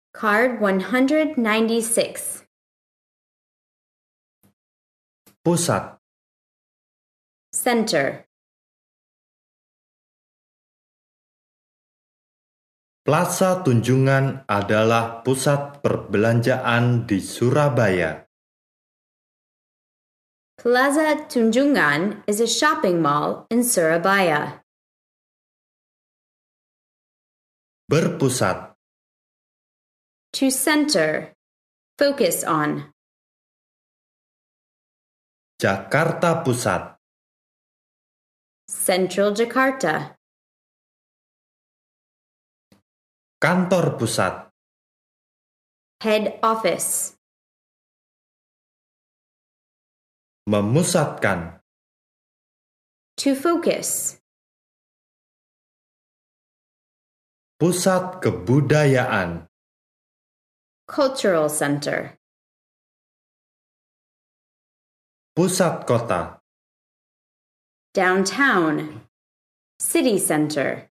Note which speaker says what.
Speaker 1: Card 196.
Speaker 2: Pusat.
Speaker 1: Center.
Speaker 2: Plaza Tunjungan adalah pusat perbelanjaan di Surabaya.
Speaker 1: Plaza Tunjungan is a shopping mall in Surabaya.
Speaker 2: Berpusat.
Speaker 1: To center. Focus on.
Speaker 2: Jakarta Pusat.
Speaker 1: Central Jakarta.
Speaker 2: Kantor pusat.
Speaker 1: Head office.
Speaker 2: Memusatkan.
Speaker 1: To focus.
Speaker 2: Pusat kebudayaan.
Speaker 1: Cultural center.
Speaker 2: Pusat kota.
Speaker 1: Downtown. City center.